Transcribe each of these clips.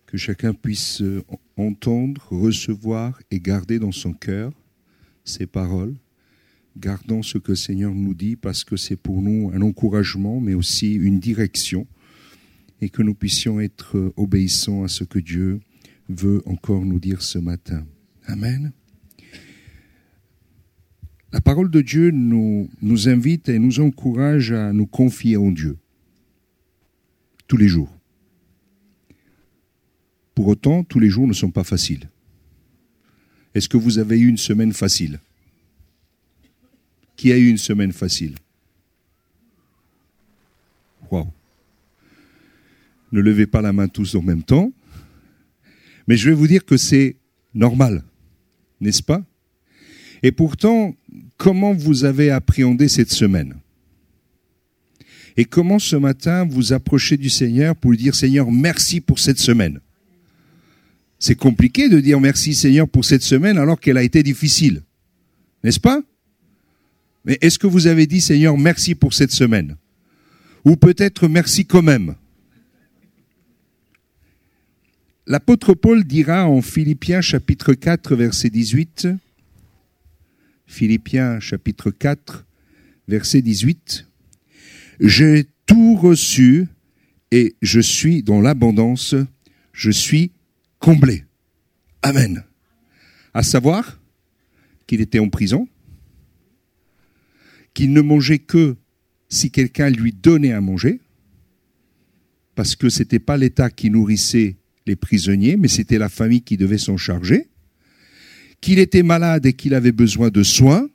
que chacun puisse entendre, recevoir et garder dans son cœur ces paroles. Gardons ce que le Seigneur nous dit parce que c'est pour nous un encouragement, mais aussi une direction, et que nous puissions être obéissants à ce que Dieu veut encore nous dire ce matin. Amen. La parole de Dieu nous invite et nous encourage à nous confier en Dieu tous les jours. Pour autant, tous les jours ne sont pas faciles. Est-ce que vous avez eu une semaine facile ? Qui a eu une semaine facile ? Waouh ! Ne levez pas la main tous en même temps. Mais je vais vous dire que c'est normal, n'est-ce pas ? Et pourtant, comment vous avez appréhendé cette semaine ? Et comment ce matin vous approchez du Seigneur pour lui dire « Seigneur, merci pour cette semaine ». C'est compliqué de dire « Merci Seigneur pour cette semaine » alors qu'elle a été difficile, n'est-ce pas ? Mais est-ce que vous avez dit « Seigneur, merci pour cette semaine » ? Ou peut-être « merci quand même ». L'apôtre Paul dira en Philippiens chapitre 4 verset 18, Philippiens chapitre 4 verset 18, « J'ai tout reçu et je suis dans l'abondance, je suis comblé. » Amen. À savoir qu'il était en prison, qu'il ne mangeait que si quelqu'un lui donnait à manger, parce que ce n'était pas l'État qui nourrissait les prisonniers, mais c'était la famille qui devait s'en charger, qu'il était malade et qu'il avait besoin de soins,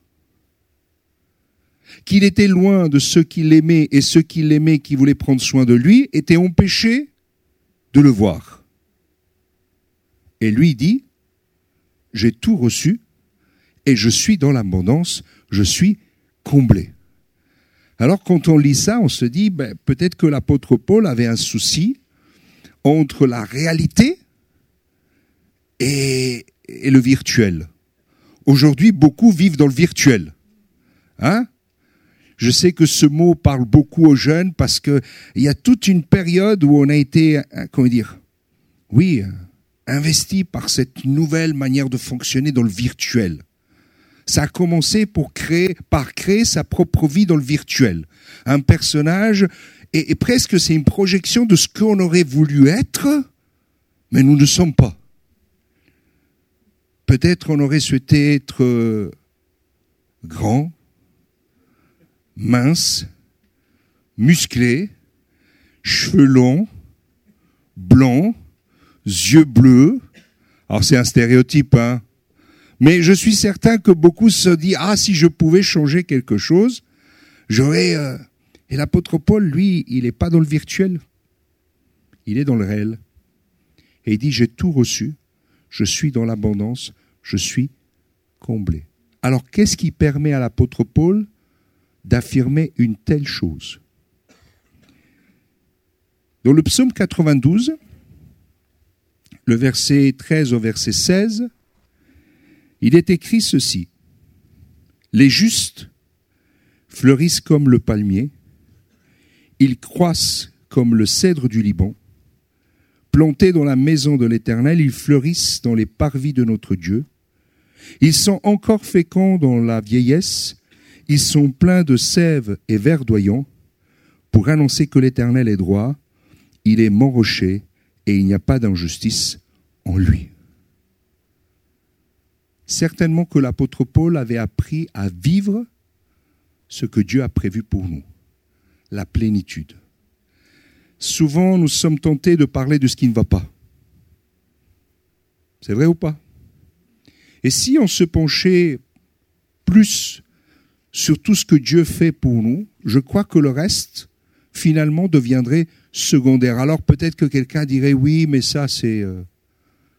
qu'il était loin de ceux qui l'aimaient et ceux qui l'aimaient, qui voulaient prendre soin de lui, étaient empêchés de le voir. Et lui dit, « J'ai tout reçu et je suis dans l'abondance, je suis comblé. » Alors quand on lit ça, on se dit, peut-être que l'apôtre Paul avait un souci entre la réalité et le virtuel. Aujourd'hui, beaucoup vivent dans le virtuel. Hein ? Je sais que ce mot parle beaucoup aux jeunes parce qu'il y a toute une période où on a été, investi par cette nouvelle manière de fonctionner dans le virtuel. Ça a commencé par créer sa propre vie dans le virtuel. Un personnage, et presque c'est une projection de ce qu'on aurait voulu être, mais nous ne sommes pas. Peut-être on aurait souhaité être grand, mince, musclé, cheveux longs, blanc, yeux bleus. Alors c'est un stéréotype, hein. Mais je suis certain que beaucoup se disent « Ah, si je pouvais changer quelque chose, j'aurais... » Et l'apôtre Paul, lui, il n'est pas dans le virtuel. Il est dans le réel. Et il dit « J'ai tout reçu, je suis dans l'abondance, je suis comblé. » Alors, qu'est-ce qui permet à l'apôtre Paul d'affirmer une telle chose ? Dans le psaume 92, le verset 13 au verset 16, il est écrit ceci. « Les justes fleurissent comme le palmier, ils croissent comme le cèdre du Liban. Plantés dans la maison de l'Éternel, ils fleurissent dans les parvis de notre Dieu. Ils sont encore féconds dans la vieillesse, ils sont pleins de sève et verdoyants, pour annoncer que l'Éternel est droit, il est mon rocher, et il n'y a pas d'injustice en lui. » Certainement que l'apôtre Paul avait appris à vivre ce que Dieu a prévu pour nous, la plénitude. Souvent, nous sommes tentés de parler de ce qui ne va pas. C'est vrai ou pas ? Et si on se penchait plus sur tout ce que Dieu fait pour nous, je crois que le reste, finalement, deviendrait secondaire. Alors peut-être que quelqu'un dirait « Oui, mais ça, c'est virtuel. »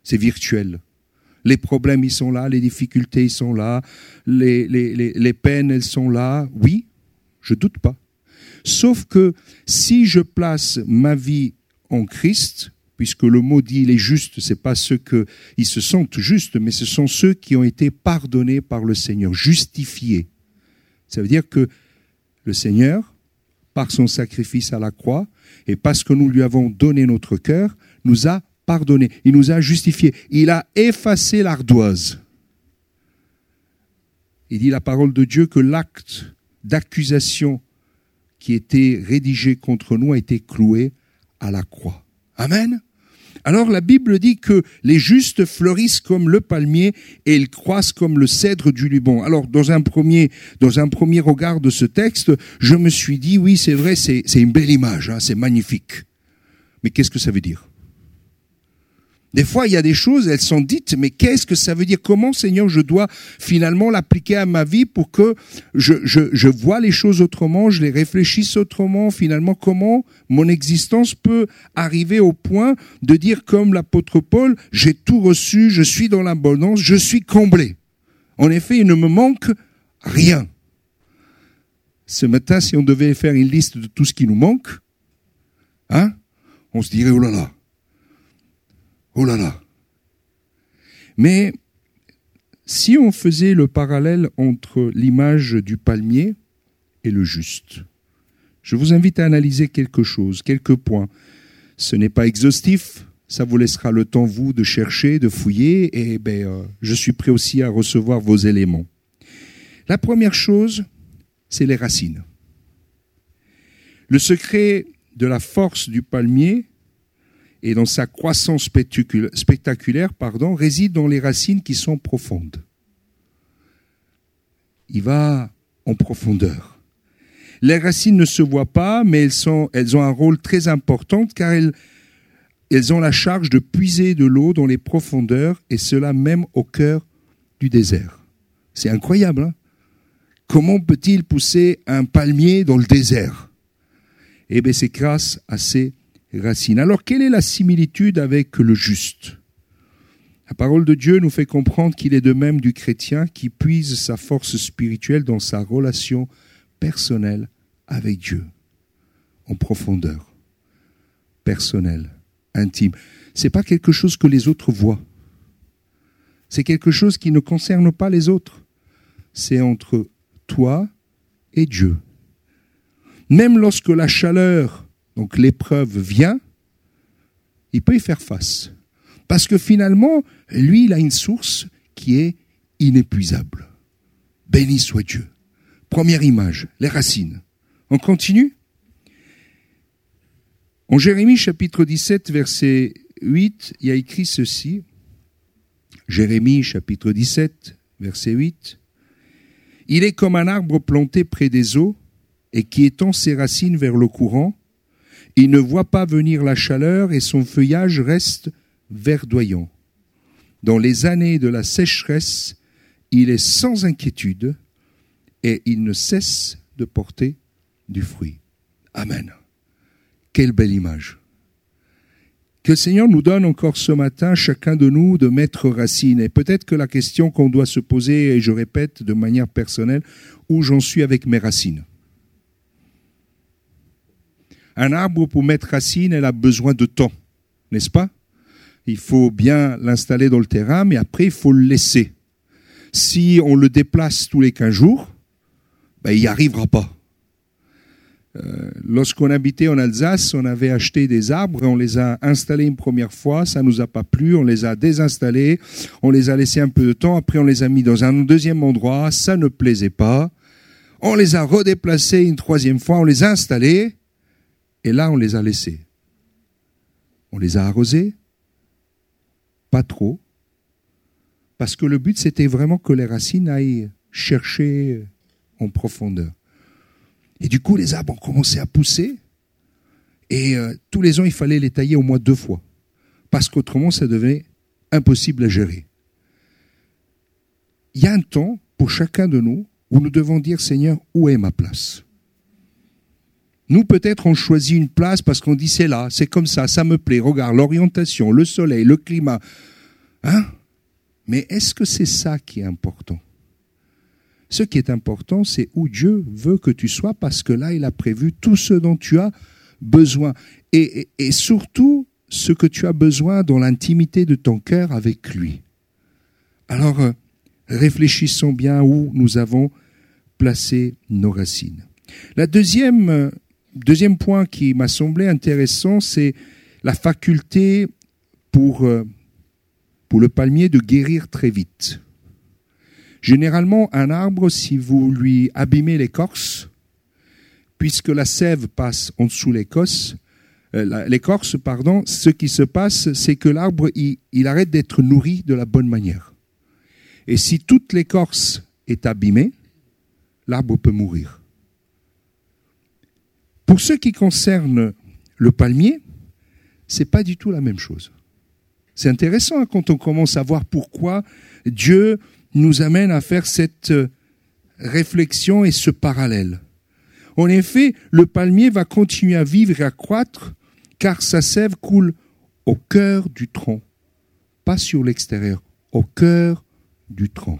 Les problèmes, ils sont là, les difficultés, ils sont là, les peines, elles sont là. Oui, je ne doute pas. Sauf que si je place ma vie en Christ, puisque le mot dit les justes, ce n'est pas ceux qui se sentent justes, mais ce sont ceux qui ont été pardonnés par le Seigneur, justifiés. Ça veut dire que le Seigneur, par son sacrifice à la croix, et parce que nous lui avons donné notre cœur, nous a pardonné, il nous a justifiés, il a effacé l'ardoise. Il dit la parole de Dieu que l'acte d'accusation qui était rédigé contre nous a été cloué à la croix. Amen. Alors la Bible dit que les justes fleurissent comme le palmier et ils croissent comme le cèdre du Liban. Alors dans un premier regard de ce texte, je me suis dit oui, c'est vrai, c'est une belle image, hein, c'est magnifique. Mais qu'est-ce que ça veut dire ? Des fois, il y a des choses, elles sont dites, mais qu'est-ce que ça veut dire ? Comment, Seigneur, je dois finalement l'appliquer à ma vie pour que je vois les choses autrement, je les réfléchisse autrement, finalement, comment mon existence peut arriver au point de dire comme l'apôtre Paul, j'ai tout reçu, je suis dans l'abondance, je suis comblé. En effet, il ne me manque rien. Ce matin, si on devait faire une liste de tout ce qui nous manque, hein, on se dirait, oh là là. Oh là là. Mais si on faisait le parallèle entre l'image du palmier et le juste, je vous invite à analyser quelque chose, quelques points. Ce n'est pas exhaustif, ça vous laissera le temps, vous, de chercher, de fouiller, et je suis prêt aussi à recevoir vos éléments. La première chose, c'est les racines. Le secret de la force du palmier et dans sa croissance spectaculaire, réside dans les racines qui sont profondes. Il va en profondeur. Les racines ne se voient pas, mais elles ont un rôle très important car elles ont la charge de puiser de l'eau dans les profondeurs et cela même au cœur du désert. C'est incroyable, hein ? Comment peut-il pousser un palmier dans le désert ? Eh bien, c'est grâce à ces racines. Alors, quelle est la similitude avec le juste ? La parole de Dieu nous fait comprendre qu'il est de même du chrétien qui puise sa force spirituelle dans sa relation personnelle avec Dieu, en profondeur, personnelle, intime. C'est pas quelque chose que les autres voient. C'est quelque chose qui ne concerne pas les autres. C'est entre toi et Dieu. Même lorsque la chaleur, donc l'épreuve vient, il peut y faire face. Parce que finalement, lui, il a une source qui est inépuisable. Béni soit Dieu. Première image, les racines. On continue ? En Jérémie chapitre 17, verset 8, il y a écrit ceci. Jérémie chapitre 17, verset 8. « Il est comme un arbre planté près des eaux et qui étend ses racines vers le courant. Il ne voit pas venir la chaleur et son feuillage reste verdoyant. Dans les années de la sécheresse, il est sans inquiétude et il ne cesse de porter du fruit. » Amen. Quelle belle image. Que le Seigneur nous donne encore ce matin, chacun de nous, de mettre racine. Et peut-être que la question qu'on doit se poser, et je répète de manière personnelle, où j'en suis avec mes racines. Un arbre, pour mettre racine, elle a besoin de temps, n'est-ce pas ? Il faut bien l'installer dans le terrain, mais après, il faut le laisser. Si on le déplace tous les 15 jours, il n'y arrivera pas. Lorsqu'on habitait en Alsace, on avait acheté des arbres et on les a installés une première fois, ça ne nous a pas plu, on les a désinstallés, on les a laissés un peu de temps, après on les a mis dans un deuxième endroit, ça ne plaisait pas. On les a redéplacés une troisième fois, on les a installés, et là, on les a laissés. On les a arrosés, pas trop, parce que le but, c'était vraiment que les racines aillent chercher en profondeur. Et du coup, les arbres ont commencé à pousser, et tous les ans, il fallait les tailler au moins 2 fois, parce qu'autrement, ça devenait impossible à gérer. Il y a un temps, pour chacun de nous, où nous devons dire, Seigneur, où est ma place ? Nous, peut-être, on choisit une place parce qu'on dit c'est là, c'est comme ça me plaît. Regarde, l'orientation, le soleil, le climat. Hein ? Mais est-ce que c'est ça qui est important ? Ce qui est important, c'est où Dieu veut que tu sois parce que là, il a prévu tout ce dont tu as besoin. Et surtout, ce que tu as besoin dans l'intimité de ton cœur avec lui. Alors, réfléchissons bien où nous avons placé nos racines. La deuxième point qui m'a semblé intéressant, c'est la faculté pour le palmier de guérir très vite. Généralement, un arbre, si vous lui abîmez l'écorce, puisque la sève passe en dessous l'écorce, ce qui se passe, c'est que l'arbre, il arrête d'être nourri de la bonne manière. Et si toute l'écorce est abîmée, l'arbre peut mourir. Pour ce qui concerne le palmier, c'est pas du tout la même chose. C'est intéressant quand on commence à voir pourquoi Dieu nous amène à faire cette réflexion et ce parallèle. En effet, le palmier va continuer à vivre et à croître car sa sève coule au cœur du tronc, pas sur l'extérieur, au cœur du tronc.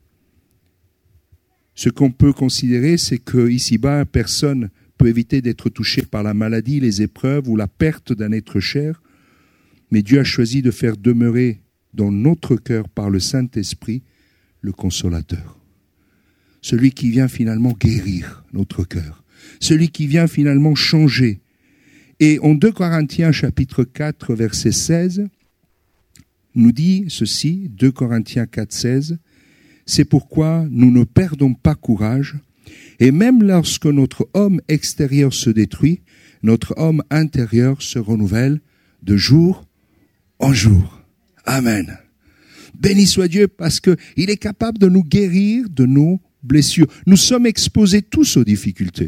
Ce qu'on peut considérer, c'est qu'ici-bas, personne peut éviter d'être touché par la maladie, les épreuves ou la perte d'un être cher, mais Dieu a choisi de faire demeurer dans notre cœur par le Saint-Esprit le Consolateur. Celui qui vient finalement guérir notre cœur. Celui qui vient finalement changer. Et en 2 Corinthiens chapitre 4 verset 16, nous dit ceci, 2 Corinthiens 4, 16, « C'est pourquoi nous ne perdons pas courage, et même lorsque notre homme extérieur se détruit, notre homme intérieur se renouvelle de jour en jour. » Amen. Béni soit Dieu parce qu'il est capable de nous guérir de nos blessures. Nous sommes exposés tous aux difficultés.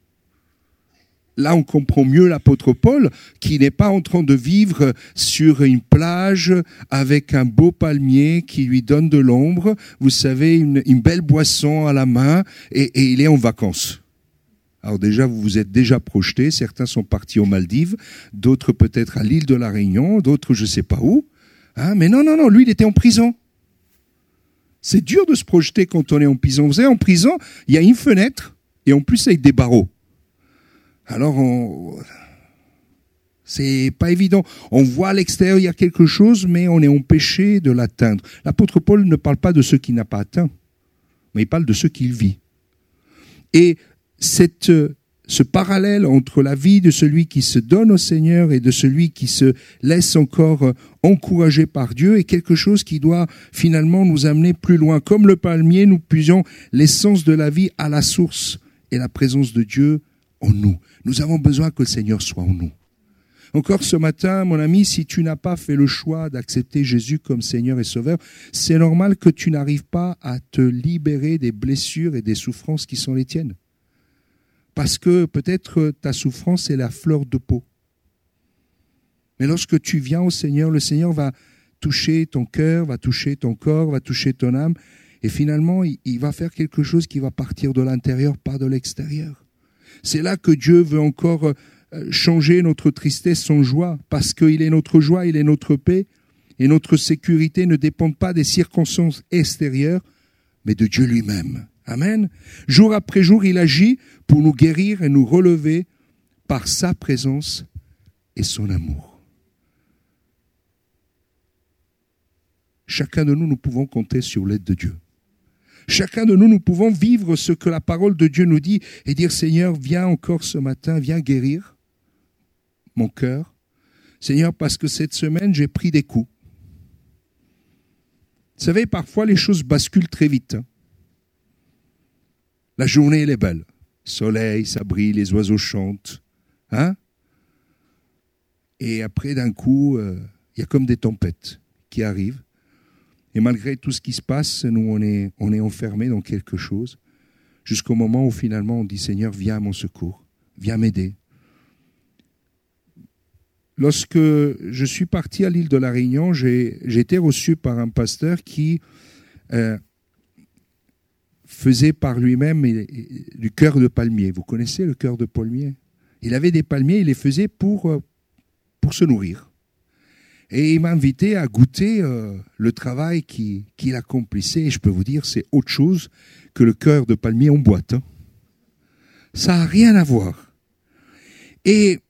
Là, on comprend mieux l'apôtre Paul qui n'est pas en train de vivre sur une plage avec un beau palmier qui lui donne de l'ombre, vous savez, une belle boisson à la main et il est en vacances. Alors déjà, vous vous êtes déjà projetés, certains sont partis aux Maldives, d'autres peut-être à l'île de la Réunion, d'autres je ne sais pas où. Hein, mais non, lui il était en prison. C'est dur de se projeter quand on est en prison. Vous savez, en prison, il y a une fenêtre et en plus avec des barreaux. Alors, c'est pas évident. On voit à l'extérieur, il y a quelque chose, mais on est empêché de l'atteindre. L'apôtre Paul ne parle pas de ceux qu'il n'a pas atteints, mais il parle de ceux qu'il vit. Et ce parallèle entre la vie de celui qui se donne au Seigneur et de celui qui se laisse encore encourager par Dieu est quelque chose qui doit finalement nous amener plus loin. Comme le palmier, nous puisons l'essence de la vie à la source et la présence de Dieu en nous. Nous avons besoin que le Seigneur soit en nous. Encore ce matin, mon ami, si tu n'as pas fait le choix d'accepter Jésus comme Seigneur et Sauveur, c'est normal que tu n'arrives pas à te libérer des blessures et des souffrances qui sont les tiennes. Parce que peut-être ta souffrance est la fleur de peau. Mais lorsque tu viens au Seigneur, le Seigneur va toucher ton cœur, va toucher ton corps, va toucher ton âme. Et finalement, il va faire quelque chose qui va partir de l'intérieur, pas de l'extérieur. C'est là que Dieu veut encore changer notre tristesse en joie, parce qu'il est notre joie, il est notre paix, et notre sécurité ne dépend pas des circonstances extérieures, mais de Dieu lui-même. Amen. Jour après jour, il agit pour nous guérir et nous relever par sa présence et son amour. Chacun de nous, nous pouvons compter sur l'aide de Dieu. Chacun de nous, nous pouvons vivre ce que la parole de Dieu nous dit et dire, Seigneur, viens encore ce matin, viens guérir mon cœur. Seigneur, parce que cette semaine, j'ai pris des coups. Vous savez, parfois, les choses basculent très vite. La journée, elle est belle. Soleil, ça brille, les oiseaux chantent. Hein? Et après, d'un coup, il y a comme des tempêtes qui arrivent. Et malgré tout ce qui se passe, nous, on est enfermés dans quelque chose, jusqu'au moment où finalement on dit, Seigneur, viens à mon secours, viens m'aider. Lorsque je suis parti à l'île de la Réunion, j'ai été reçu par un pasteur qui faisait par lui-même du cœur de palmier. Vous connaissez le cœur de palmier? Il avait des palmiers, il les faisait pour se nourrir. Et il m'a invité à goûter le travail qu'il accomplissait. Et je peux vous dire, c'est autre chose que le cœur de palmier en boîte. Hein. Ça n'a rien à voir. Et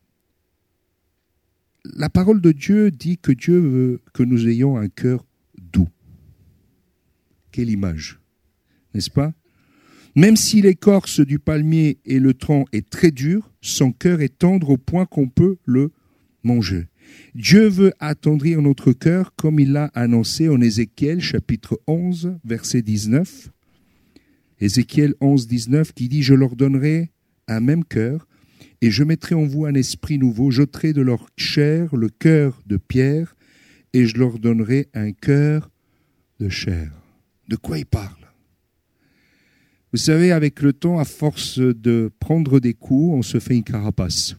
la parole de Dieu dit que Dieu veut que nous ayons un cœur doux. Quelle image, n'est-ce pas? Même si l'écorce du palmier et le tronc est très dur, son cœur est tendre au point qu'on peut le manger. Dieu veut attendrir notre cœur comme il l'a annoncé en Ézéchiel chapitre 11, verset 19. Ézéchiel 11, 19 qui dit « Je leur donnerai un même cœur et je mettrai en vous un esprit nouveau. J'ôterai de leur chair le cœur de pierre et je leur donnerai un cœur de chair. » De quoi il parle? Vous savez, avec le temps, à force de prendre des coups, on se fait une carapace.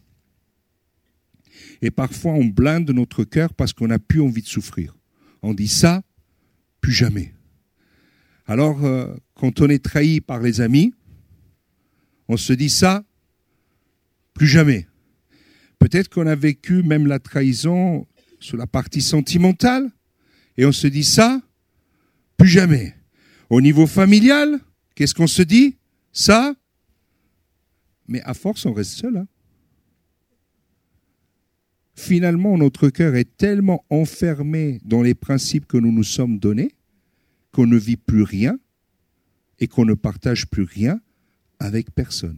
Et parfois, on blinde notre cœur parce qu'on n'a plus envie de souffrir. On dit ça, plus jamais. Alors, quand on est trahi par les amis, on se dit ça, plus jamais. Peut-être qu'on a vécu même la trahison sur la partie sentimentale, et on se dit ça, plus jamais. Au niveau familial, qu'est-ce qu'on se dit? Ça. Mais à force, on reste seul. Finalement, notre cœur est tellement enfermé dans les principes que nous nous sommes donnés qu'on ne vit plus rien et qu'on ne partage plus rien avec personne.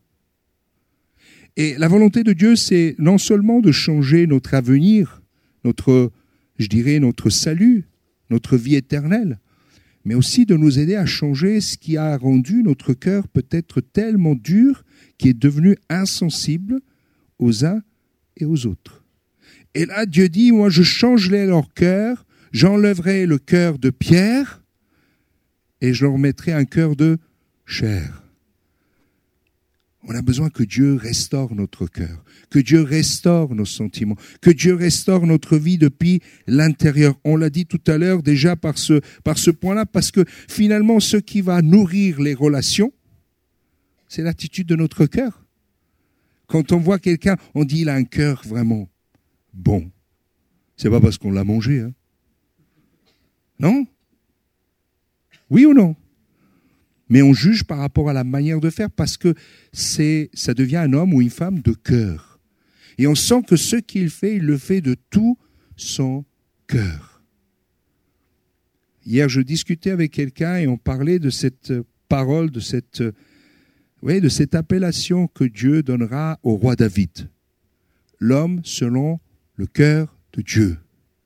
Et la volonté de Dieu, c'est non seulement de changer notre avenir, notre salut, notre vie éternelle, mais aussi de nous aider à changer ce qui a rendu notre cœur peut-être tellement dur qui est devenu insensible aux uns et aux autres. Et là, Dieu dit, moi je changerai leur cœur, j'enlèverai le cœur de pierre et je leur mettrai un cœur de chair. On a besoin que Dieu restaure notre cœur, que Dieu restaure nos sentiments, que Dieu restaure notre vie depuis l'intérieur. On l'a dit tout à l'heure déjà par ce point-là, parce que finalement, ce qui va nourrir les relations, c'est l'attitude de notre cœur. Quand on voit quelqu'un, on dit il a un cœur vraiment bon. C'est pas parce qu'on l'a mangé, hein. Non? Oui ou non? Mais on juge par rapport à la manière de faire parce que ça devient un homme ou une femme de cœur. Et on sent que ce qu'il fait, il le fait de tout son cœur. Hier, je discutais avec quelqu'un et on parlait de cette parole, de cette appellation que Dieu donnera au roi David. L'homme selon le cœur de Dieu.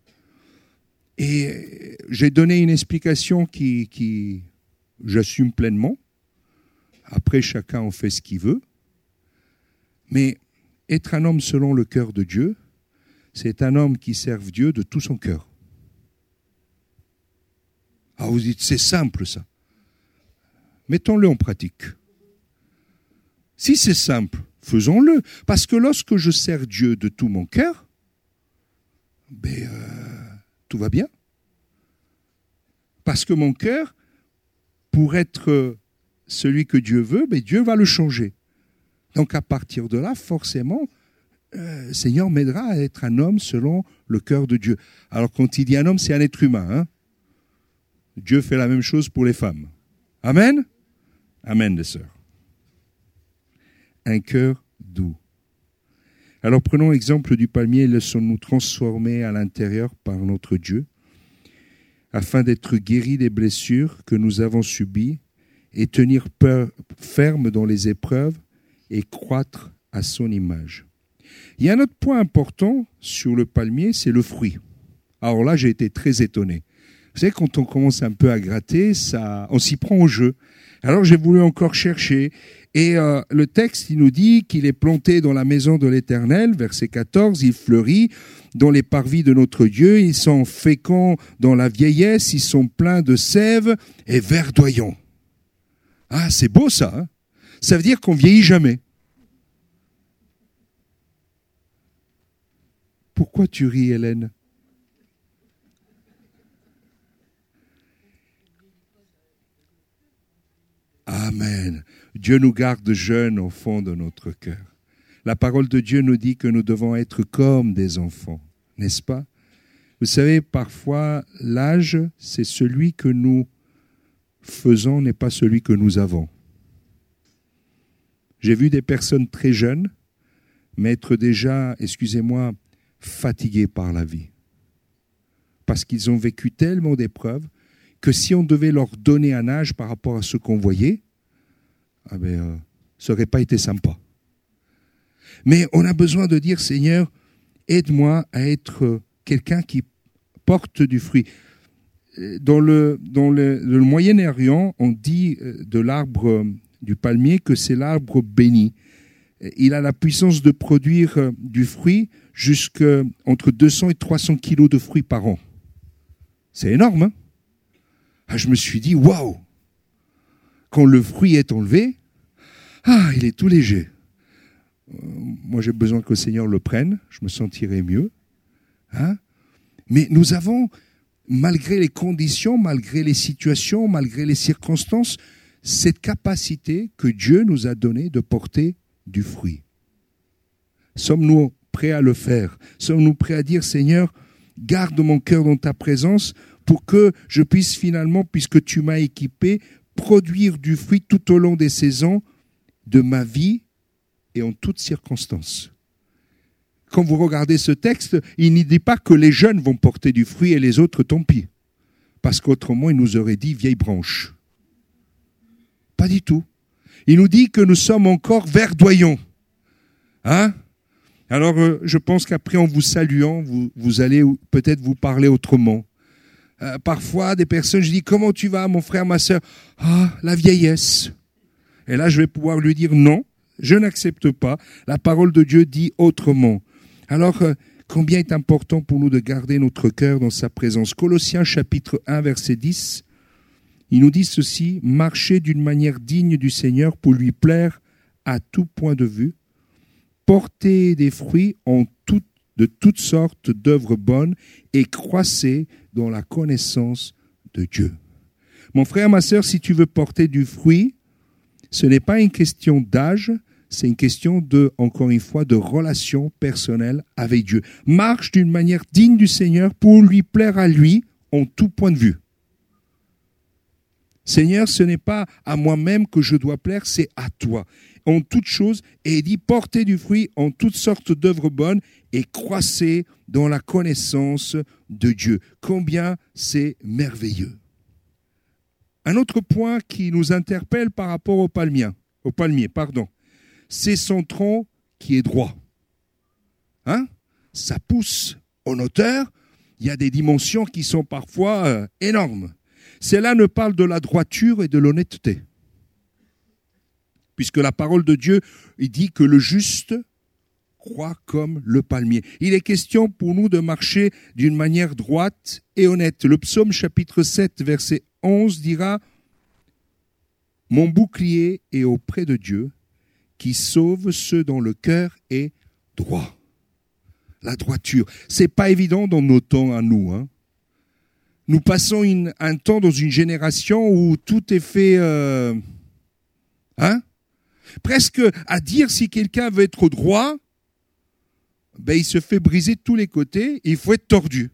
Et j'ai donné une explication qui j'assume pleinement. Après, chacun en fait ce qu'il veut. Mais être un homme selon le cœur de Dieu, c'est un homme qui serve Dieu de tout son cœur. Alors vous dites, c'est simple ça. Mettons-le en pratique. Si c'est simple, faisons-le. Parce que lorsque je sers Dieu de tout mon cœur, tout va bien. Parce que mon cœur, pour être celui que Dieu veut, Dieu va le changer. Donc à partir de là, forcément, le Seigneur m'aidera à être un homme selon le cœur de Dieu. Alors quand il dit un homme, c'est un être humain. Hein? Dieu fait la même chose pour les femmes. Amen? Amen, les sœurs. Un cœur doux. Alors prenons l'exemple du palmier et laissons-nous transformer à l'intérieur par notre Dieu, afin d'être guéris des blessures que nous avons subies et tenir ferme dans les épreuves et croître à son image. Il y a un autre point important sur le palmier, c'est le fruit. Alors là, j'ai été très étonné. Vous savez, quand on commence un peu à gratter, on s'y prend au jeu. Alors j'ai voulu encore chercher. Et le texte, il nous dit qu'il est planté dans la maison de l'Éternel, verset 14, il fleurit dans les parvis de notre Dieu, ils sont féconds dans la vieillesse, ils sont pleins de sève et verdoyants. Ah, c'est beau ça, hein? Ça veut dire qu'on vieillit jamais. Pourquoi tu ris, Hélène? Amen. Dieu nous garde jeunes au fond de notre cœur. La parole de Dieu nous dit que nous devons être comme des enfants, n'est-ce pas? Vous savez, parfois, l'âge, c'est celui que nous faisons, n'est pas celui que nous avons. J'ai vu des personnes très jeunes, mais être déjà, excusez-moi, fatigués par la vie. Parce qu'ils ont vécu tellement d'épreuves que si on devait leur donner un âge par rapport à ce qu'on voyait, ça n'aurait pas été sympa. Mais on a besoin de dire, Seigneur, aide-moi à être quelqu'un qui porte du fruit. Dans le Moyen-Orient, on dit de l'arbre du palmier que c'est l'arbre béni. Il a la puissance de produire du fruit entre 200 et 300 kilos de fruits par an. C'est énorme, hein? Je me suis dit, waouh! Quand le fruit est enlevé, il est tout léger. Moi, j'ai besoin que le Seigneur le prenne, je me sentirai mieux. Hein? Mais nous avons, malgré les conditions, malgré les situations, malgré les circonstances, cette capacité que Dieu nous a donnée de porter du fruit. Sommes-nous prêts à le faire? Sommes-nous prêts à dire, Seigneur, garde mon cœur dans ta présence pour que je puisse finalement, puisque tu m'as équipé, produire du fruit tout au long des saisons de ma vie et en toutes circonstances. Quand vous regardez ce texte, il n'y dit pas que les jeunes vont porter du fruit et les autres, tant pis. Parce qu'autrement, il nous aurait dit vieille branche. Pas du tout. Il nous dit que nous sommes encore verdoyants. Hein? Alors, je pense qu'après, en vous saluant, vous allez peut-être vous parler autrement. Parfois, des personnes, je dis, comment tu vas, mon frère, ma sœur? La vieillesse. Et là, je vais pouvoir lui dire, non, je n'accepte pas. La parole de Dieu dit autrement. Alors, combien est important pour nous de garder notre cœur dans sa présence? Colossiens chapitre 1, verset 10, il nous dit ceci, « Marchez d'une manière digne du Seigneur pour lui plaire à tout point de vue, portez des fruits de toutes sortes d'œuvres bonnes et croissez dans la connaissance de Dieu. » Mon frère, ma sœur, si tu veux porter du fruit, ce n'est pas une question d'âge, c'est une question encore une fois, de relation personnelle avec Dieu. Marche d'une manière digne du Seigneur pour lui plaire à lui en tout point de vue. Seigneur, ce n'est pas à moi-même que je dois plaire, c'est à toi. En toutes choses, et il dit, portez du fruit en toutes sortes d'œuvres bonnes et croissez dans la connaissance de Dieu. Combien c'est merveilleux. Un autre point qui nous interpelle par rapport au palmier, c'est son tronc qui est droit. Hein? Ça pousse en hauteur, il y a des dimensions qui sont parfois énormes. Cela ne parle de la droiture et de l'honnêteté. Puisque la parole de Dieu, il dit que le juste croît comme le palmier. Il est question pour nous de marcher d'une manière droite et honnête. Le psaume chapitre 7, verset 11 dira « Mon bouclier est auprès de Dieu, qui sauve ceux dont le cœur est droit. » La droiture, c'est pas évident dans nos temps à nous, hein. Nous passons un temps dans une génération où tout est fait, presque à dire si quelqu'un veut être droit, il se fait briser de tous les côtés, il faut être tordu.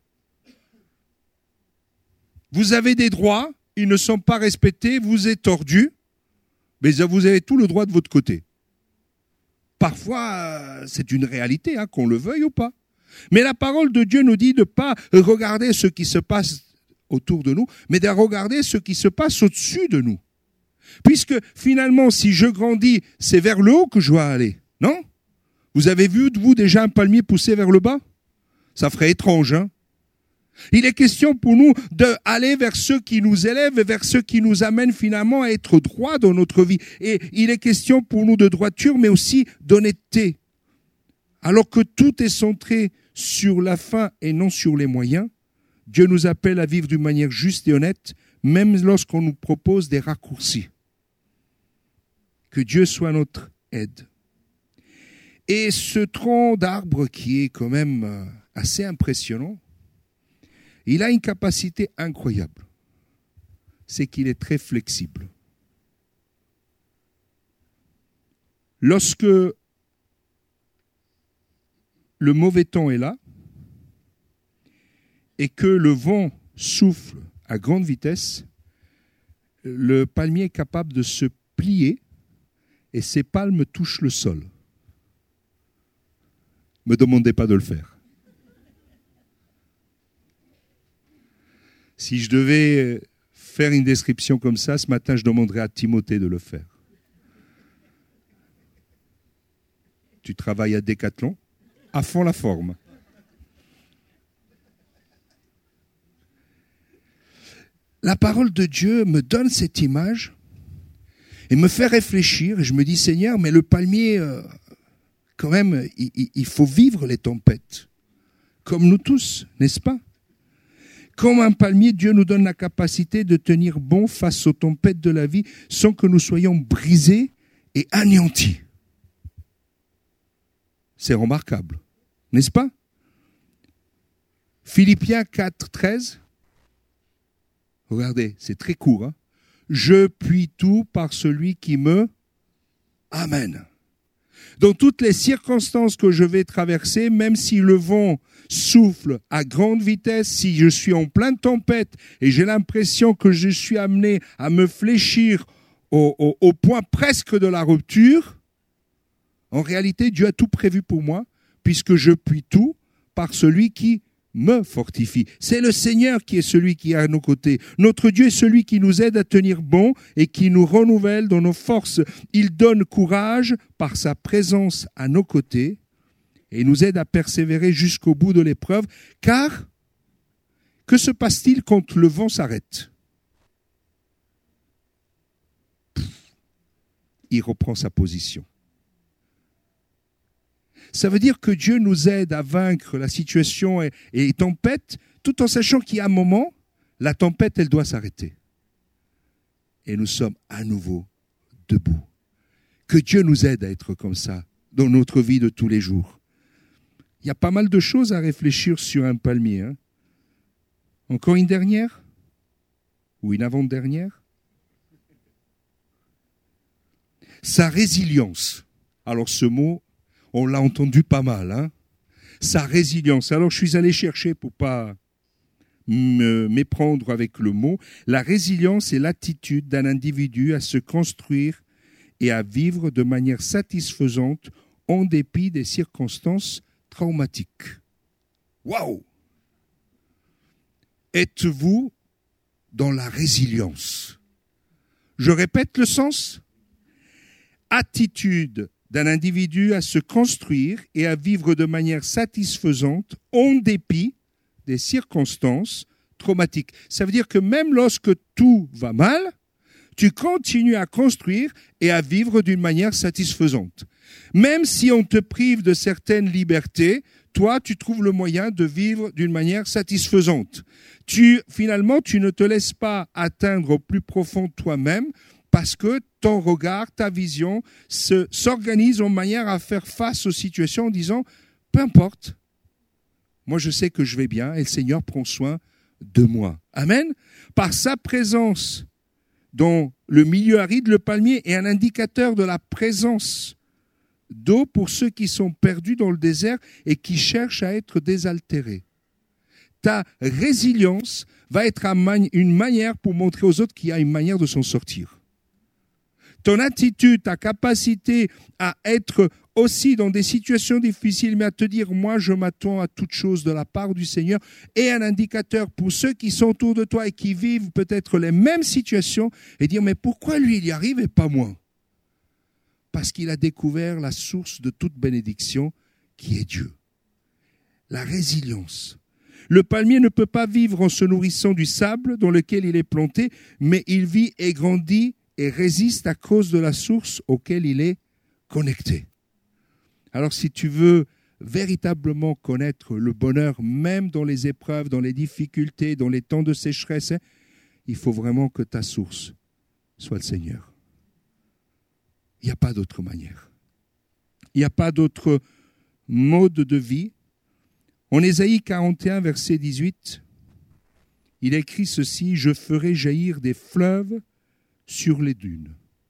Vous avez des droits, ils ne sont pas respectés, vous êtes tordu, mais vous avez tout le droit de votre côté. Parfois, c'est une réalité, qu'on le veuille ou pas. Mais la parole de Dieu nous dit de ne pas regarder ce qui se passe autour de nous, mais de regarder ce qui se passe au-dessus de nous. Puisque finalement, si je grandis, c'est vers le haut que je dois aller, non? Vous avez vu, vous, déjà un palmier pousser vers le bas? Ça ferait étrange, hein? Il est question pour nous d'aller vers ceux qui nous élèvent et vers ceux qui nous amènent finalement à être droits dans notre vie. Et il est question pour nous de droiture, mais aussi d'honnêteté. Alors que tout est centré sur la fin et non sur les moyens, Dieu nous appelle à vivre d'une manière juste et honnête, même lorsqu'on nous propose des raccourcis. Que Dieu soit notre aide. Et ce tronc d'arbre qui est quand même assez impressionnant, il a une capacité incroyable. C'est qu'il est très flexible. Lorsque le mauvais temps est là et que le vent souffle à grande vitesse, le palmier est capable de se plier et ses palmes touchent le sol. Ne me demandez pas de le faire. Si je devais faire une description comme ça, ce matin, je demanderais à Timothée de le faire. Tu travailles à Decathlon, à fond la forme. La parole de Dieu me donne cette image et me fait réfléchir. Et je me dis, Seigneur, mais le palmier, quand même, il faut vivre les tempêtes. Comme nous tous, n'est-ce pas? Comme un palmier, Dieu nous donne la capacité de tenir bon face aux tempêtes de la vie sans que nous soyons brisés et anéantis. C'est remarquable, n'est-ce pas? Philippiens 4, 13. Regardez, c'est très court. Je puis tout par celui qui me... Amen. Dans toutes les circonstances que je vais traverser, même si le vent souffle à grande vitesse, si je suis en pleine tempête et j'ai l'impression que je suis amené à me fléchir au point presque de la rupture, en réalité, Dieu a tout prévu pour moi, puisque je puis tout par celui qui me fortifie. C'est le Seigneur qui est celui qui est à nos côtés. Notre Dieu est celui qui nous aide à tenir bon et qui nous renouvelle dans nos forces. Il donne courage par sa présence à nos côtés et nous aide à persévérer jusqu'au bout de l'épreuve. Car, que se passe-t-il quand le vent s'arrête? Il reprend sa position. Ça veut dire que Dieu nous aide à vaincre la situation et les tempêtes, tout en sachant qu'il y a un moment, la tempête, elle doit s'arrêter. Et nous sommes à nouveau debout. Que Dieu nous aide à être comme ça dans notre vie de tous les jours. Il y a pas mal de choses à réfléchir sur un palmier. Encore une dernière? Ou une avant-dernière? Sa résilience. Alors ce mot, on l'a entendu pas mal, sa résilience. Alors je suis allé chercher pour pas me méprendre avec le mot. La résilience est l'attitude d'un individu à se construire et à vivre de manière satisfaisante en dépit des circonstances traumatiques. Waouh! Êtes-vous dans la résilience? Je répète le sens. Attitude d'un individu à se construire et à vivre de manière satisfaisante en dépit des circonstances traumatiques. Ça veut dire que même lorsque tout va mal, tu continues à construire et à vivre d'une manière satisfaisante. Même si on te prive de certaines libertés, toi, tu trouves le moyen de vivre d'une manière satisfaisante. Finalement, tu ne te laisses pas atteindre au plus profond de toi-même, parce que ton regard, ta vision s'organise en manière à faire face aux situations en disant, peu importe, moi je sais que je vais bien et le Seigneur prend soin de moi. Amen. Par sa présence dans le milieu aride, le palmier est un indicateur de la présence d'eau pour ceux qui sont perdus dans le désert et qui cherchent à être désaltérés. Ta résilience va être une manière pour montrer aux autres qu'il y a une manière de s'en sortir. Ton attitude, ta capacité à être aussi dans des situations difficiles, mais à te dire, moi, je m'attends à toute chose de la part du Seigneur, est un indicateur pour ceux qui sont autour de toi et qui vivent peut-être les mêmes situations, et dire, mais pourquoi lui, il y arrive et pas moi? Parce qu'il a découvert la source de toute bénédiction, qui est Dieu. La résilience. Le palmier ne peut pas vivre en se nourrissant du sable dans lequel il est planté, mais il vit et grandit et résiste à cause de la source auquel il est connecté. Alors si tu veux véritablement connaître le bonheur, même dans les épreuves, dans les difficultés, dans les temps de sécheresse, il faut vraiment que ta source soit le Seigneur. Il n'y a pas d'autre manière. Il n'y a pas d'autre mode de vie. En Ésaïe 41, verset 18, il écrit ceci, « Je ferai jaillir des fleuves sur les dunes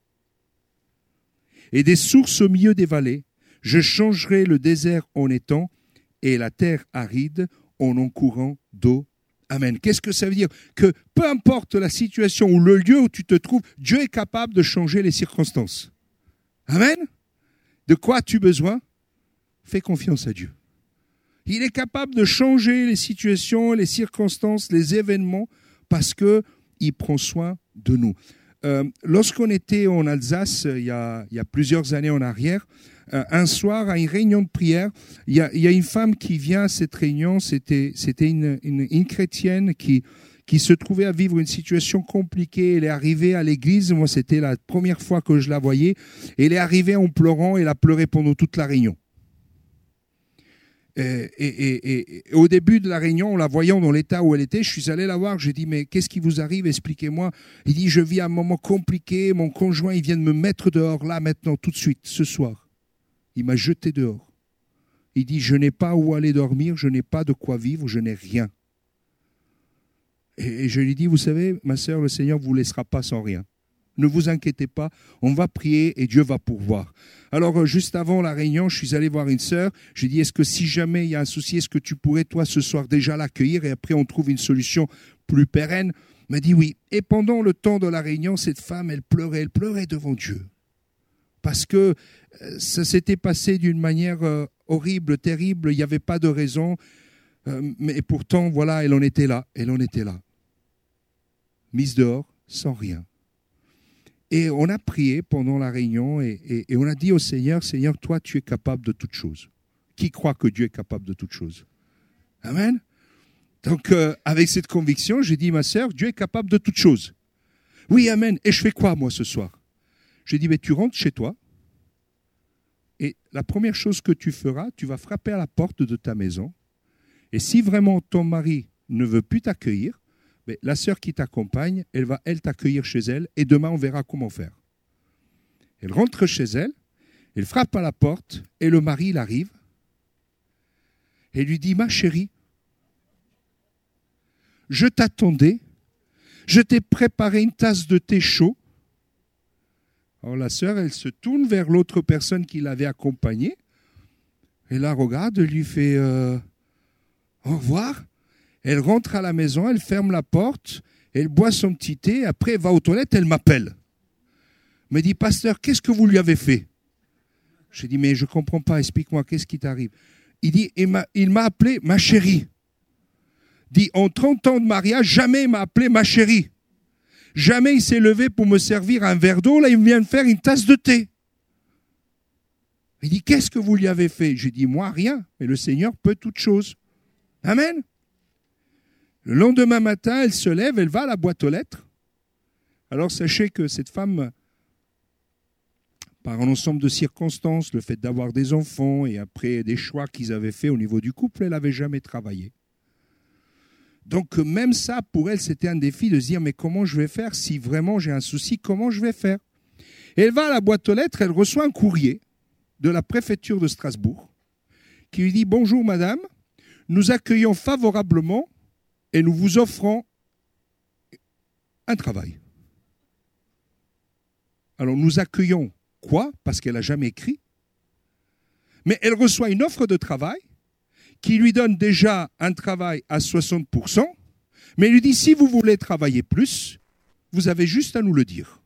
et des sources au milieu des vallées. Je changerai le désert en étang et la terre aride en un courant d'eau. » Amen. Qu'est-ce que ça veut dire? Que peu importe la situation ou le lieu où tu te trouves, Dieu est capable de changer les circonstances. Amen. De quoi as-tu besoin? Fais confiance à Dieu. Il est capable de changer les situations, les circonstances, les événements, parce qu'il prend soin de nous. Lorsqu'on était en Alsace, il y a plusieurs années en arrière, un soir, à une réunion de prière, il y a une femme qui vient à cette réunion, c'était une chrétienne qui se trouvait à vivre une situation compliquée. Elle est arrivée à l'église, moi c'était la première fois que je la voyais, elle est arrivée en pleurant, elle a pleuré pendant toute la réunion. Et au début de la réunion, en la voyant dans l'état où elle était, je suis allé la voir, j'ai dit, mais qu'est-ce qui vous arrive, expliquez-moi. Il dit, je vis un moment compliqué, mon conjoint, il vient de me mettre dehors, là, maintenant, tout de suite, ce soir. Il m'a jeté dehors. Il dit, je n'ai pas où aller dormir, je n'ai pas de quoi vivre, je n'ai rien. Et je lui dis, vous savez, ma sœur, le Seigneur ne vous laissera pas sans rien. Ne vous inquiétez pas, on va prier et Dieu va pourvoir. Alors, juste avant la réunion, je suis allé voir une sœur. J'ai dit, est-ce que si jamais il y a un souci, est-ce que tu pourrais, toi, ce soir, déjà l'accueillir et après, on trouve une solution plus pérenne? Elle m'a dit oui. Et pendant le temps de la réunion, cette femme, elle pleurait devant Dieu. Parce que ça s'était passé d'une manière horrible, terrible, il n'y avait pas de raison. Mais pourtant, voilà, elle en était là. Mise dehors, sans rien. Et on a prié pendant la réunion et on a dit au Seigneur, Seigneur, toi, tu es capable de toutes choses. Qui croit que Dieu est capable de toutes choses? Amen. Donc, avec cette conviction, j'ai dit, ma sœur, Dieu est capable de toutes choses. Oui, amen. Et je fais quoi, moi, ce soir? J'ai dit, mais tu rentres chez toi et la première chose que tu feras, tu vas frapper à la porte de ta maison. Et si vraiment ton mari ne veut plus t'accueillir, mais la sœur qui t'accompagne, elle va t'accueillir chez elle et demain on verra comment faire. Elle rentre chez elle, elle frappe à la porte et le mari il arrive et lui dit, ma chérie, je t'attendais, je t'ai préparé une tasse de thé chaud. Alors la sœur, elle se tourne vers l'autre personne qui l'avait accompagnée et la regarde, lui fait au revoir. Elle rentre à la maison, elle ferme la porte, elle boit son petit thé, après elle va aux toilettes, elle m'appelle. Elle me dit, pasteur, qu'est-ce que vous lui avez fait? Je dis, mais je ne comprends pas, explique-moi, qu'est-ce qui t'arrive? Il dit, il m'a appelé ma chérie. Il dit, en 30 ans de mariage, jamais il m'a appelé ma chérie. Jamais il s'est levé pour me servir un verre d'eau, là il vient de faire une tasse de thé. Il dit, qu'est-ce que vous lui avez fait? J'ai dit, moi, rien, mais le Seigneur peut toutes choses. Amen. Le lendemain matin, elle se lève, elle va à la boîte aux lettres. Alors sachez que cette femme, par un ensemble de circonstances, le fait d'avoir des enfants et après des choix qu'ils avaient faits au niveau du couple, elle n'avait jamais travaillé. Donc même ça, pour elle, c'était un défi de se dire, mais comment je vais faire si vraiment j'ai un souci, comment je vais faire? Et elle va à la boîte aux lettres, elle reçoit un courrier de la préfecture de Strasbourg qui lui dit, bonjour madame, nous accueillons favorablement et nous vous offrons un travail. Alors nous accueillons quoi? Parce qu'elle n'a jamais écrit. Mais elle reçoit une offre de travail qui lui donne déjà un travail à 60%, mais elle lui dit, si vous voulez travailler plus, vous avez juste à nous le dire.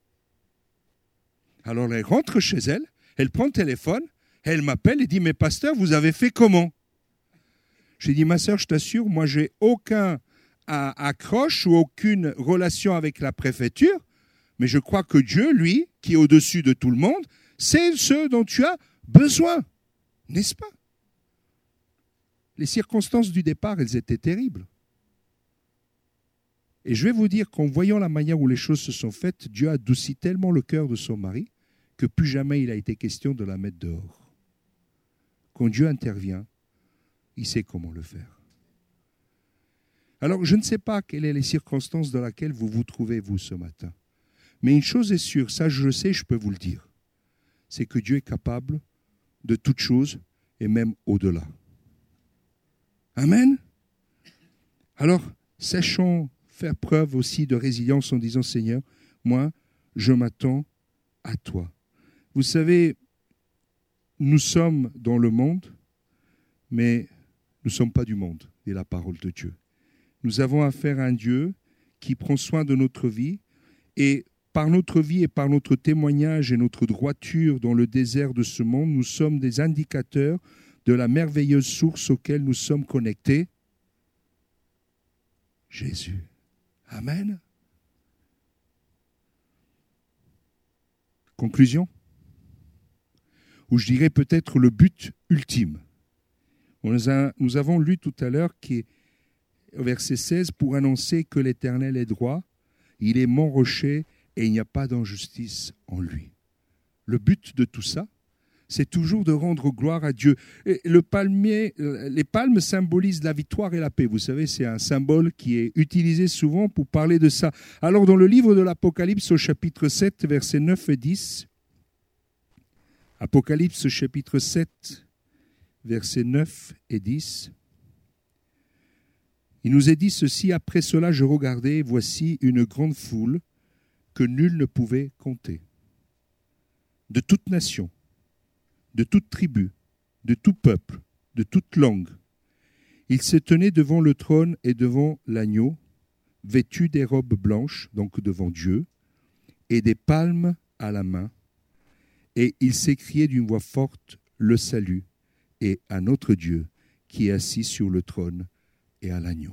Alors elle rentre chez elle, elle prend le téléphone, elle m'appelle et dit, mais pasteur, vous avez fait comment? J'ai dit, ma sœur, je t'assure, moi, j'ai aucun accroche ou aucune relation avec la préfecture, mais je crois que Dieu, lui, qui est au-dessus de tout le monde, c'est ce dont tu as besoin, n'est-ce pas? Les circonstances du départ, elles étaient terribles. Et je vais vous dire qu'en voyant la manière où les choses se sont faites, Dieu a adouci tellement le cœur de son mari que plus jamais il a été question de la mettre dehors. Quand Dieu intervient, il sait comment le faire. Alors, je ne sais pas quelles sont les circonstances dans lesquelles vous vous trouvez, vous, ce matin. Mais une chose est sûre, ça je le sais, je peux vous le dire. C'est que Dieu est capable de toutes choses et même au-delà. Amen. Alors, sachons faire preuve aussi de résilience en disant, Seigneur, moi, je m'attends à toi. Vous savez, nous sommes dans le monde, mais nous ne sommes pas du monde, dit la parole de Dieu. Nous avons affaire à un Dieu qui prend soin de notre vie et par notre vie et par notre témoignage et notre droiture dans le désert de ce monde, nous sommes des indicateurs de la merveilleuse source auquel nous sommes connectés, Jésus. Amen. Conclusion. ou je dirais peut-être le but ultime. Nous avons lu tout à l'heure qui est au verset 16, pour annoncer que l'Éternel est droit, il est mon rocher et il n'y a pas d'injustice en lui. Le but de tout ça, c'est toujours de rendre gloire à Dieu. Et les palmes symbolisent la victoire et la paix. Vous savez, c'est un symbole qui est utilisé souvent pour parler de ça. Alors, dans le livre de l'Apocalypse, au chapitre 7, versets 9 et 10, Apocalypse, chapitre 7, versets 9 et 10, il nous est dit ceci, après cela je regardais, voici une grande foule que nul ne pouvait compter, de toute nation, de toute tribu, de tout peuple, de toute langue. Ils se tenaient devant le trône et devant l'agneau, vêtus des robes blanches, donc devant Dieu, et des palmes à la main, et ils s'écriaient d'une voix forte, le salut, et à notre Dieu qui est assis sur le trône et à l'agneau.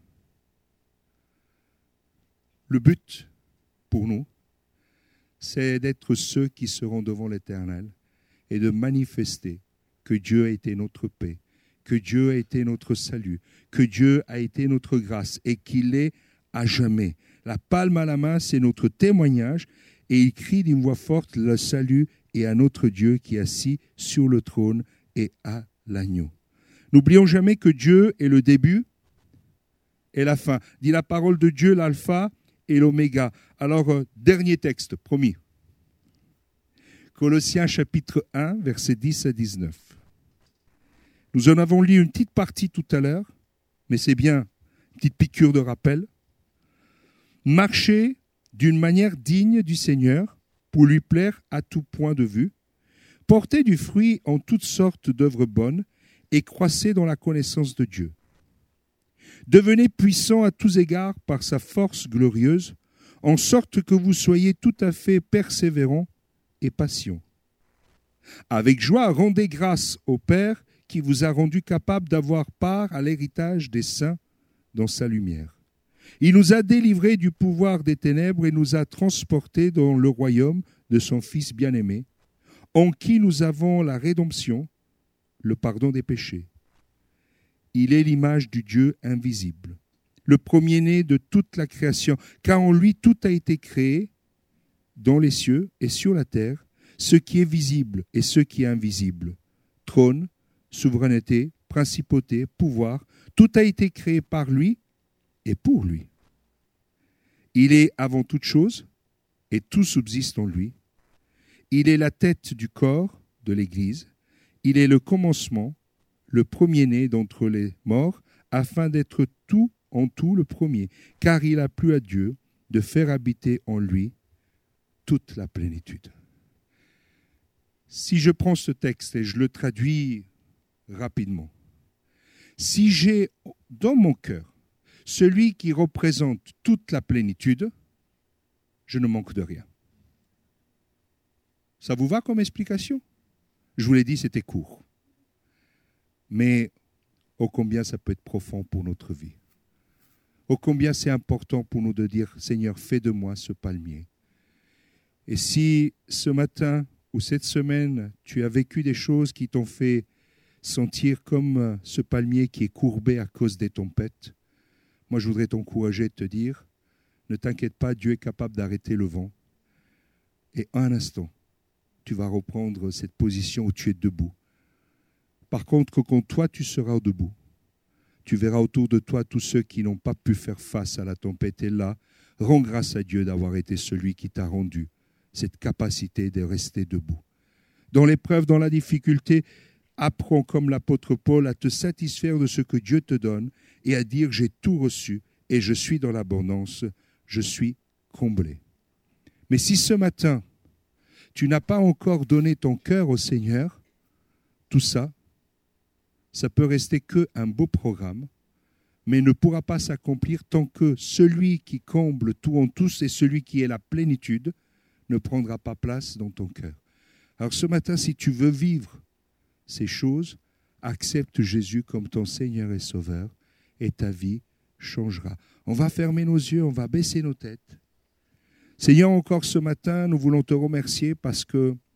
Le but pour nous, c'est d'être ceux qui seront devant l'Éternel et de manifester que Dieu a été notre paix, que Dieu a été notre salut, que Dieu a été notre grâce et qu'il est à jamais. La palme à la main, c'est notre témoignage et il crie d'une voix forte le salut et à notre Dieu qui est assis sur le trône et à l'agneau. N'oublions jamais que Dieu est le début et la fin. Dit la parole de Dieu, l'alpha et l'oméga. Alors, dernier texte, promis. Colossiens chapitre 1, versets 10 à 19. Nous en avons lu une petite partie tout à l'heure, mais c'est bien une petite piqûre de rappel. Marchez d'une manière digne du Seigneur pour lui plaire à tout point de vue. Portez du fruit en toutes sortes d'œuvres bonnes et croissez dans la connaissance de Dieu. Devenez puissants à tous égards par sa force glorieuse, en sorte que vous soyez tout à fait persévérants et patients. Avec joie, rendez grâce au Père qui vous a rendu capable d'avoir part à l'héritage des saints dans sa lumière. Il nous a délivrés du pouvoir des ténèbres et nous a transportés dans le royaume de son Fils bien-aimé, en qui nous avons la rédemption, le pardon des péchés. Il est l'image du Dieu invisible, le premier-né de toute la création, car en lui tout a été créé, dans les cieux et sur la terre, ce qui est visible et ce qui est invisible. Trône, souveraineté, principauté, pouvoir, tout a été créé par lui et pour lui. Il est avant toute chose et tout subsiste en lui. Il est la tête du corps de l'Église. Il est le commencement, le premier-né d'entre les morts, afin d'être tout en tout le premier, car il a plu à Dieu de faire habiter en lui toute la plénitude. Si je prends ce texte et je le traduis rapidement, si j'ai dans mon cœur celui qui représente toute la plénitude, je ne manque de rien. Ça vous va comme explication? Je vous l'ai dit, c'était court. Mais ô combien ça peut être profond pour notre vie. Ô combien c'est important pour nous de dire, Seigneur, fais de moi ce palmier. Et si ce matin ou cette semaine, tu as vécu des choses qui t'ont fait sentir comme ce palmier qui est courbé à cause des tempêtes, moi je voudrais t'encourager et te dire, ne t'inquiète pas, Dieu est capable d'arrêter le vent. Et un instant, tu vas reprendre cette position où tu es debout. Par contre, quand toi tu seras debout, tu verras autour de toi tous ceux qui n'ont pas pu faire face à la tempête. Et là, rends grâce à Dieu d'avoir été celui qui t'a rendu cette capacité de rester debout. Dans l'épreuve, dans la difficulté, apprends comme l'apôtre Paul à te satisfaire de ce que Dieu te donne et à dire j'ai tout reçu et je suis dans l'abondance, je suis comblé. Mais si ce matin, tu n'as pas encore donné ton cœur au Seigneur, tout ça, ça peut rester qu'un beau programme, mais ne pourra pas s'accomplir tant que celui qui comble tout en tous et celui qui est la plénitude ne prendra pas place dans ton cœur. Alors ce matin, si tu veux vivre ces choses, accepte Jésus comme ton Seigneur et Sauveur et ta vie changera. On va fermer nos yeux, on va baisser nos têtes. Seigneur, encore ce matin, nous voulons te remercier parce que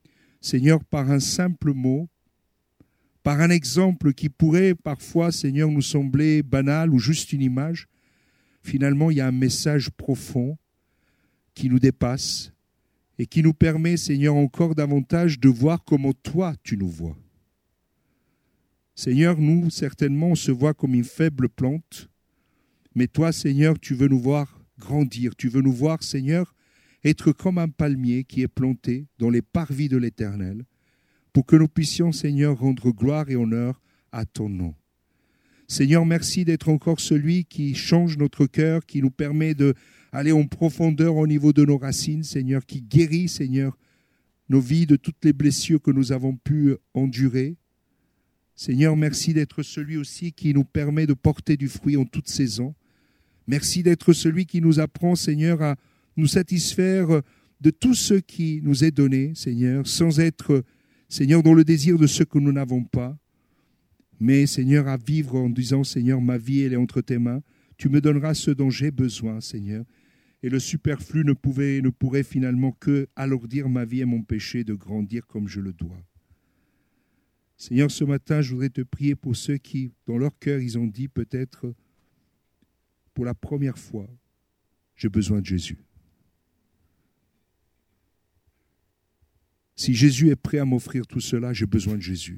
Seigneur, par un simple mot, par un exemple qui pourrait parfois, Seigneur, nous sembler banal ou juste une image, finalement, il y a un message profond qui nous dépasse et qui nous permet, Seigneur, encore davantage de voir comment toi, tu nous vois. Seigneur, nous, certainement, on se voit comme une faible plante, mais toi, Seigneur, tu veux nous voir grandir, tu veux nous voir, Seigneur, être comme un palmier qui est planté dans les parvis de l'Éternel, pour que nous puissions, Seigneur, rendre gloire et honneur à ton nom. Seigneur, merci d'être encore celui qui change notre cœur, qui nous permet d'aller en profondeur au niveau de nos racines, Seigneur, qui guérit, Seigneur, nos vies de toutes les blessures que nous avons pu endurer. Seigneur, merci d'être celui aussi qui nous permet de porter du fruit en toute saison. Merci d'être celui qui nous apprend, Seigneur, à nous satisfaire de tout ce qui nous est donné, Seigneur, sans être, Seigneur, dans le désir de ce que nous n'avons pas. Mais, Seigneur, à vivre en disant, Seigneur, ma vie, elle est entre tes mains. Tu me donneras ce dont j'ai besoin, Seigneur. Et le superflu ne pourrait finalement que alourdir ma vie et m'empêcher de grandir comme je le dois. Seigneur, ce matin, je voudrais te prier pour ceux qui, dans leur cœur, ils ont dit peut-être, pour la première fois, j'ai besoin de Jésus. Si Jésus est prêt à m'offrir tout cela, j'ai besoin de Jésus.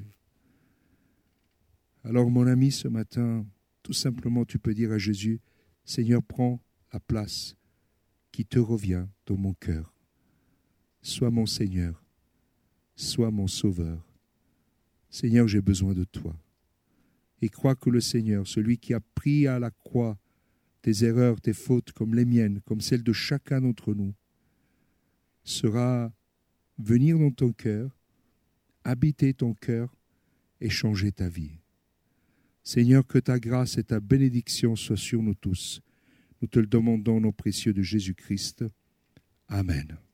Alors, mon ami, ce matin, tout simplement, tu peux dire à Jésus, Seigneur, prends la place qui te revient dans mon cœur. Sois mon Seigneur, sois mon Sauveur. Seigneur, j'ai besoin de toi. Et crois que le Seigneur, celui qui a pris à la croix tes erreurs, tes fautes comme les miennes, comme celles de chacun d'entre nous, sera venir dans ton cœur, habiter ton cœur et changer ta vie. Seigneur, que ta grâce et ta bénédiction soient sur nous tous. Nous te le demandons au nom précieux de Jésus-Christ. Amen.